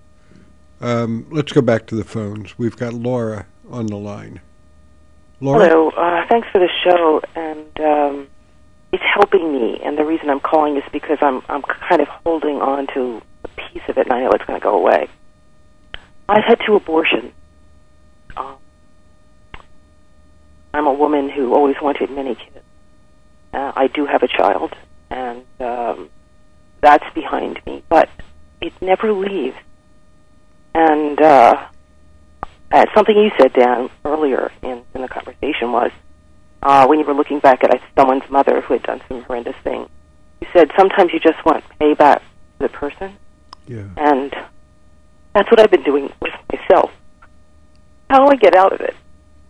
Speaker 3: Um, let's go back to the phones. We've got Laura on the line. Laura?
Speaker 14: Hello. Uh, thanks for the show, and um, it's helping me. And the reason I'm calling is because I'm I'm kind of holding on to a piece of it, and I know it's going to go away. I've had two abortions. Um, I'm a woman who always wanted many kids. Uh, I do have a child, and um, that's behind me. But it never leaves. And uh, uh, something you said, Dan, earlier in, in the conversation was, uh, when you were looking back at uh, someone's mother who had done some horrendous thing, you said sometimes you just want payback to the person.
Speaker 3: Yeah.
Speaker 14: And that's what I've been doing with myself. How do I get out of it?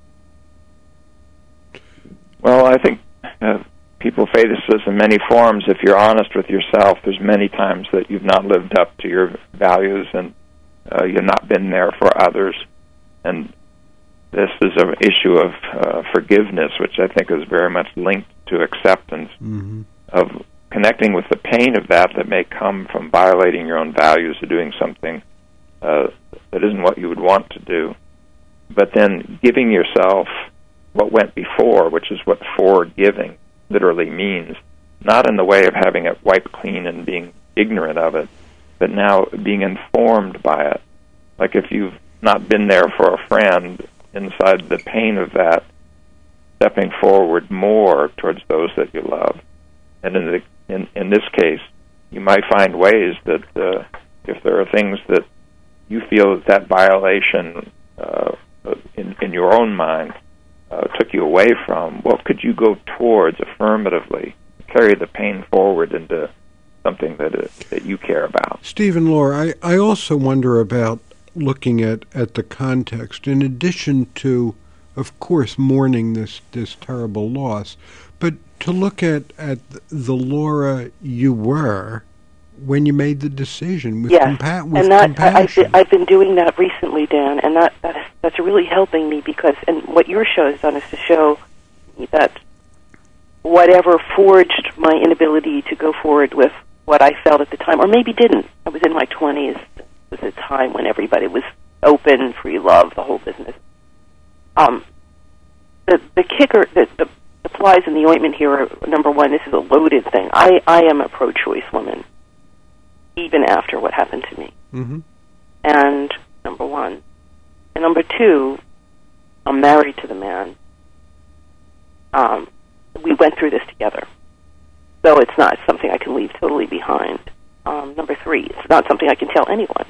Speaker 4: Well, I think uh, people face this in many forms. If you're honest with yourself, there's many times that you've not lived up to your values and uh, you've not been there for others. And this is an issue of uh, forgiveness, which I think is very much linked to acceptance
Speaker 3: mm-hmm.
Speaker 4: of connecting with the pain of that that may come from violating your own values or doing something uh, that isn't what you would want to do. But then giving yourself what went before, which is what forgiving literally means, not in the way of having it wiped clean and being ignorant of it, but now being informed by it. Like if you've not been there for a friend, inside the pain of that, stepping forward more towards those that you love. And in the, in, in this case, you might find ways that uh, if there are things that you feel that, that violation uh, in, in your own mind uh, took you away from, what could you go towards affirmatively, carry the pain forward into something that uh, that you care about?
Speaker 3: Stephen, Laura, I, I also wonder about looking at, at the context, in addition to, of course, mourning this, this terrible loss, but to look at, at the Laura you were when you made the decision with,
Speaker 14: yes.
Speaker 3: compa- with
Speaker 14: and that,
Speaker 3: compassion.
Speaker 14: I've been, I've been doing that recently, Dan, and that, that is, that's really helping me because, and what your show has done is to show me that whatever forged my inability to go forward with what I felt at the time, or maybe didn't. I was in my twenties. It was a time when everybody was open, free love, the whole business. Um, the the kicker, the, the, the flies in the ointment here are, number one, this is a loaded thing. I, I am a pro-choice woman, even after what happened to me.
Speaker 3: Mm-hmm.
Speaker 14: And number one. And number two, I'm married to the man. um, we went through this together. So it's not something I can leave totally behind. Um, number three, it's not something I can tell anyone.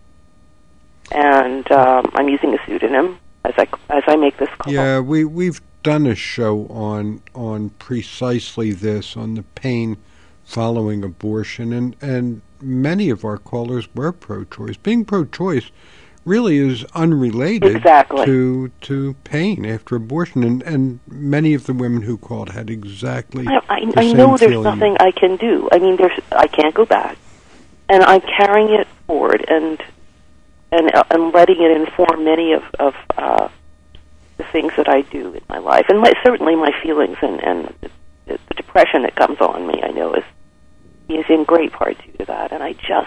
Speaker 14: And um, I'm using a pseudonym as I as I make this call.
Speaker 3: Yeah, we we've done a show on on precisely this, on the pain following abortion, and and many of our callers were pro-choice. Being pro-choice really is unrelated
Speaker 14: exactly.
Speaker 3: to to pain after abortion, and and many of the women who called had exactly
Speaker 14: I, I,
Speaker 3: the
Speaker 14: I
Speaker 3: same
Speaker 14: know there's
Speaker 3: feeling.
Speaker 14: nothing I can do. I mean, there's I can't go back, and I'm carrying it forward and and uh, and letting it inform many of of uh, the things that I do in my life, and my, certainly my feelings and and the, the depression that comes on me. I know is is in great part due to that, and I just.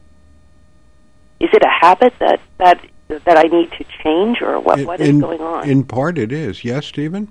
Speaker 14: Is it a habit that, that that I need to change, or what?
Speaker 3: In,
Speaker 14: what is going on?
Speaker 3: In part, it is. Yes, Stephen?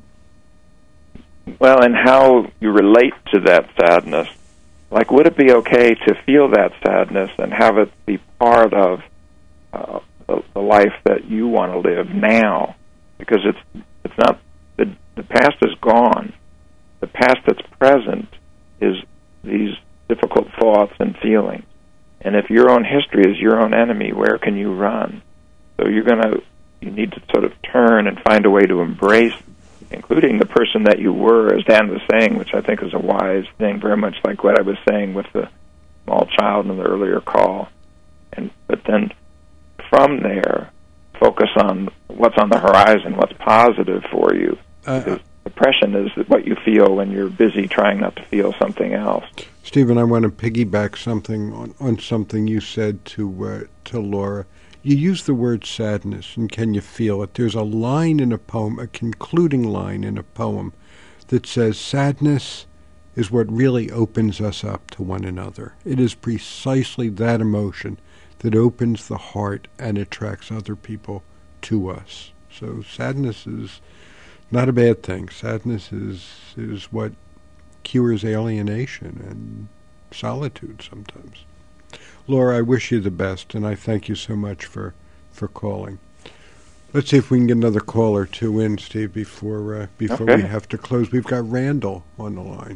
Speaker 4: Well, and how you relate to that sadness. Like, would it be okay to feel that sadness and have it be part of uh, the, the life that you want to live now? Because it's it's not the the past is gone. The past that's present is these difficult thoughts and feelings. And if your own history is your own enemy, where can you run? So you're going to, you need to sort of turn and find a way to embrace, including the person that you were, as Dan was saying, which I think is a wise thing, very much like what I was saying with the small child in the earlier call. And but then from there, focus on what's on the horizon, what's positive for you.
Speaker 3: Uh,
Speaker 4: because depression is what you feel when you're busy trying not to feel something else.
Speaker 3: Stephen, I want to piggyback something on, on something you said to uh, to Laura. You use the word sadness, and can you feel it? There's a line in a poem, a concluding line in a poem, that says, sadness is what really opens us up to one another. It is precisely that emotion that opens the heart and attracts other people to us. So sadness is not a bad thing. Sadness is is what cures alienation and solitude sometimes. Laura, I wish you the best, and I thank you so much for, for calling. Let's see if we can get another call or two in, Steve, before uh, before
Speaker 15: okay.
Speaker 3: we have to close. We've got Randall on the line.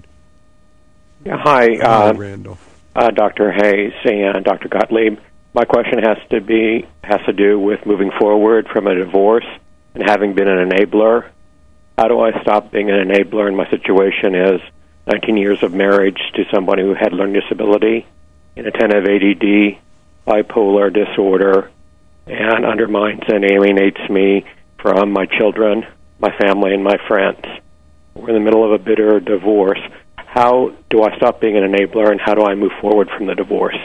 Speaker 15: Yeah, hi,
Speaker 3: Hello,
Speaker 15: uh,
Speaker 3: Randall.
Speaker 15: Uh, Doctor Hayes and Doctor Gottlieb. My question has to be has to do with moving forward from a divorce and having been an enabler. How do I stop being an enabler? And my situation is nineteen years of marriage to somebody who had learning disability, inattentive A D D, bipolar disorder, and undermines and alienates me from my children, my family, and my friends. We're in the middle of a bitter divorce. How do I stop being an enabler, and how do I move forward from the divorce?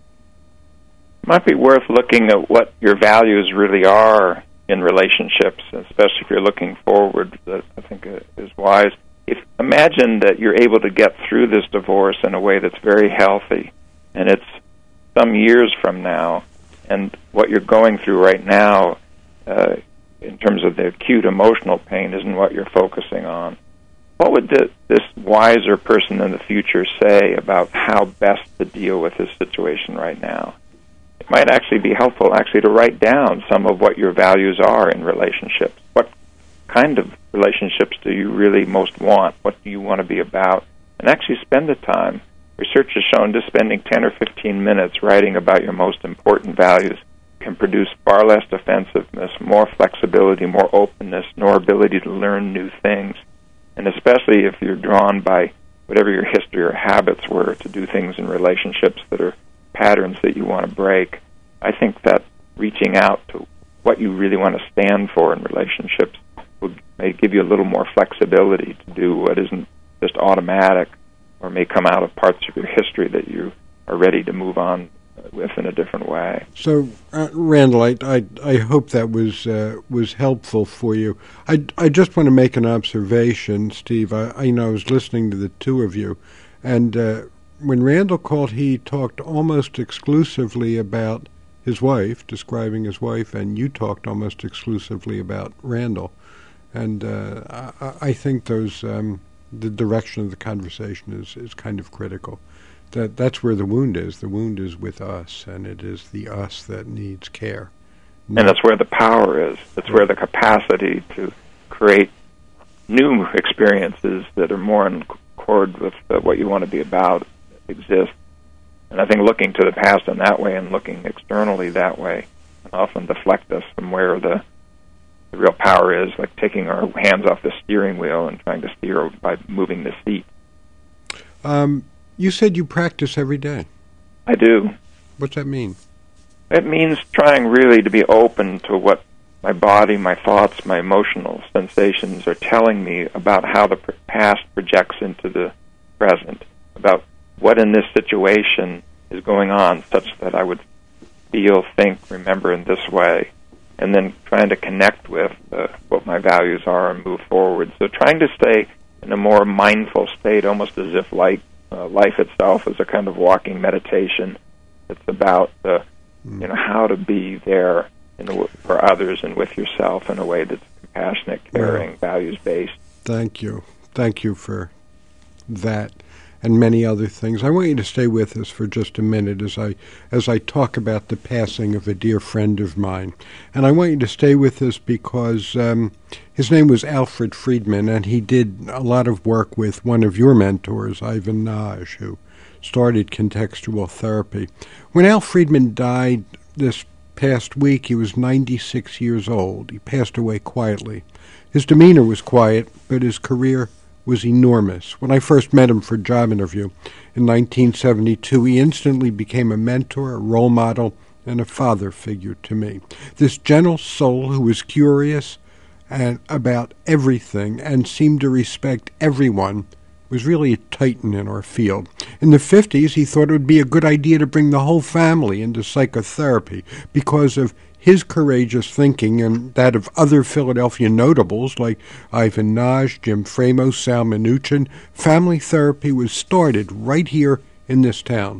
Speaker 4: It might be worth looking at what your values really are in relationships, especially if you're looking forward. That I think is wise. If imagine that you're able to get through this divorce in a way that's very healthy, and it's some years from now, and what you're going through right now, uh, in terms of the acute emotional pain, isn't what you're focusing on. What would the, this wiser person in the future say about how best to deal with this situation right now? It might actually be helpful actually to write down some of what your values are in relationships. What kind of relationships do you really most want? What do you want to be about? And actually spend the time. Research has shown just spending ten or fifteen minutes writing about your most important values can produce far less defensiveness, more flexibility, more openness, more ability to learn new things. And especially if you're drawn by whatever your history or habits were to do things in relationships that are patterns that you want to break, I think that reaching out to what you really want to stand for in relationships will may give you a little more flexibility to do what isn't just automatic or may come out of parts of your history that you are ready to move on with in a different way.
Speaker 3: So, uh, Randall, I, I I hope that was uh, was helpful for you. I, I just want to make an observation, Steve. I, I you know I was listening to the two of you, and uh, when Randall called, he talked almost exclusively about his wife, describing his wife, and you talked almost exclusively about Randall. And uh, I, I think those um, the direction of the conversation is, is kind of critical. That that's where the wound is. The wound is with us, and it is the us that needs care.
Speaker 4: And that's where the power is. It's where the capacity to create new experiences that are more in accord with uh, what you want to be about exist. And I think looking to the past in that way and looking externally that way can often deflect us from where the, the real power is, like taking our hands off the steering wheel and trying to steer by moving the seat.
Speaker 3: Um, you said you practice every day.
Speaker 4: I do.
Speaker 3: What's that mean?
Speaker 4: It means trying really to be open to what my body, my thoughts, my emotional sensations are telling me about how the past projects into the present, about what in this situation is going on such that I would feel, think, remember in this way, and then trying to connect with uh, what my values are and move forward. So trying to stay in a more mindful state, almost as if life, uh, life itself is a kind of walking meditation. It's about uh, mm. you know, how to be there in a, for others and with yourself in a way that's compassionate, caring, well, values-based.
Speaker 3: Thank you. Thank you for that and many other things. I want you to stay with us for just a minute as I as I talk about the passing of a dear friend of mine. And I want you to stay with us because um, his name was Alfred Friedman, and he did a lot of work with one of your mentors, Ivan Naj, who started contextual therapy. When Al Friedman died this past week, he was ninety-six years old. He passed away quietly. His demeanor was quiet, but his career was enormous. When I first met him for a job interview in nineteen seventy-two, he instantly became a mentor, a role model, and a father figure to me. This gentle soul who was curious and about everything and seemed to respect everyone was really a titan in our field. In the fifties, he thought it would be a good idea to bring the whole family into psychotherapy because of his courageous thinking and that of other Philadelphia notables like Ivan Naj, Jim Framos, Sal Minuchin. Family therapy was started right here in this town.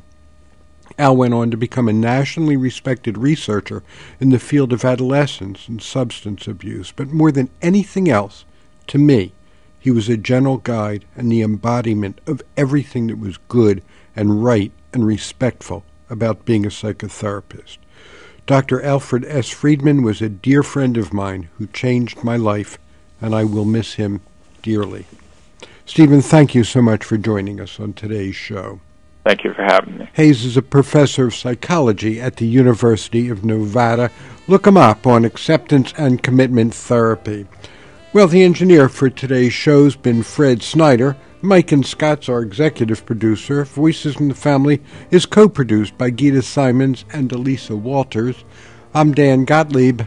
Speaker 3: Al went on to become a nationally respected researcher in the field of adolescence and substance abuse. But more than anything else, to me, he was a gentle guide and the embodiment of everything that was good and right and respectful about being a psychotherapist. Doctor Alfred S. Friedman was a dear friend of mine who changed my life, and I will miss him dearly. Stephen, thank you so much for joining us on today's show.
Speaker 4: Thank you for having me.
Speaker 3: Hayes is a professor of psychology at the University of Nevada. Look him up on acceptance and commitment therapy. Well, the engineer for today's show's been Fred Snyder. Mike and Scott's our executive producer. Voices in the Family is co-produced by Gita Simons and Elisa Walters. I'm Dan Gottlieb.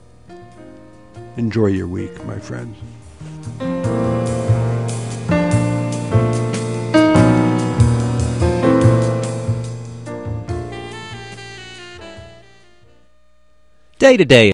Speaker 3: Enjoy your week, my friends.
Speaker 7: Day to day